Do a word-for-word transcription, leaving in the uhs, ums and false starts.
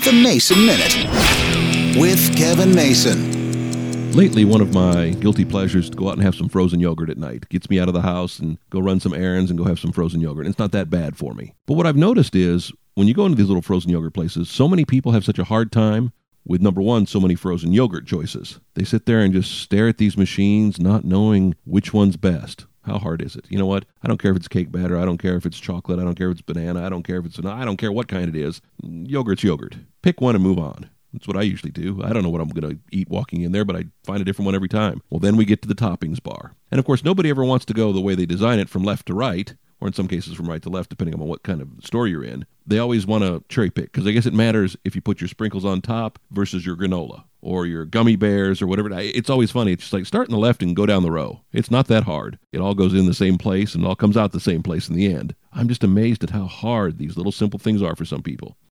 The Mason Minute with Kevin Mason. Lately, one of my guilty pleasures is to go out and have some frozen yogurt at night. Gets me out of the house and go run some errands and go have some frozen yogurt. And it's not that bad for me. But what I've noticed is when you go into these little frozen yogurt places, so many people have such a hard time with, number one, so many frozen yogurt choices. They sit there and just stare at these machines, not knowing which one's best. How hard is it? You know what? I don't care if it's cake batter. I don't care if it's chocolate. I don't care if it's banana. I don't care if it's, I don't care what kind it is. Yogurt's yogurt. Pick one and move on. That's what I usually do. I don't know what I'm going to eat walking in there, but I find a different one every time. Well, then we get to the toppings bar. And of course, nobody ever wants to go the way they design it from left to right, or in some cases from right to left, depending on what kind of store you're in. They always want to cherry pick, because I guess it matters if you put your sprinkles on top versus your granola or your gummy bears or whatever. It's always funny. It's just like start on the left and go down the row. It's not that hard. It all goes in the same place and it all comes out the same place in the end. I'm just amazed at how hard these little simple things are for some people.